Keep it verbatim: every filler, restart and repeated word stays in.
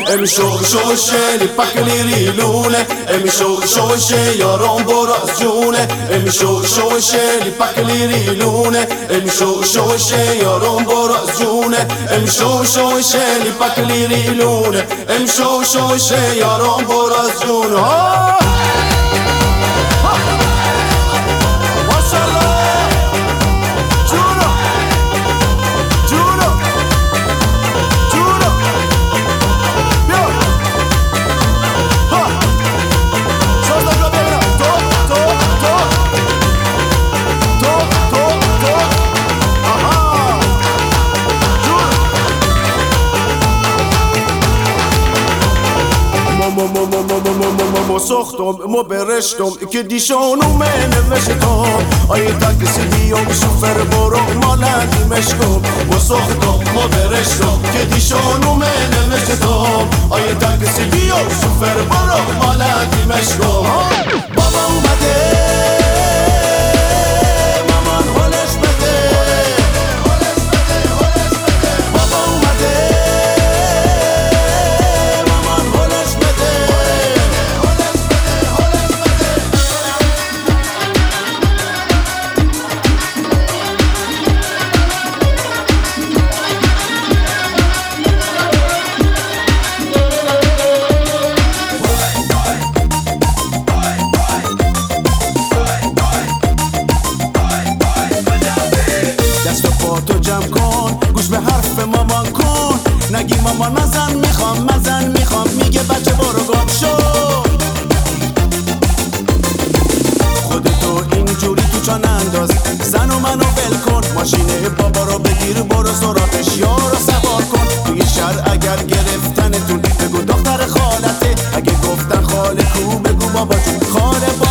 امی شوق شوشه پکلی ریلونه امی شوق شوشه یارم برو از جونه امی شوق شوشه پکلی ریلونه امی شوق شوشه یارم برو از جونه امی شوق شوشه پکلی ریلونه امی شوق شوشه یارم برو از جونه ما ساختم ما برشتم که دیشانو من نوشتم آیه تاکسی بیام شوفر برو مالندی مشکم ما ساختم ما برشتم که دیشانو من نوشتم آیه تاکسی بیام شوفر برو مالندی مشکم بابا اومده تو جمع کن گوش به حرف مامان کن نگی مامان مزن میخوام مزن میخوام میگه بچه برو گم شو خودتو اینجوری تو چان انداز زن و منو ول کن ماشین بابا رو بگیر برو سراغش یارو سوار کن توی شهر اگر گرفتنتون بگو دختر خالته اگه گفتن خاله کو بگو بابا جون خاله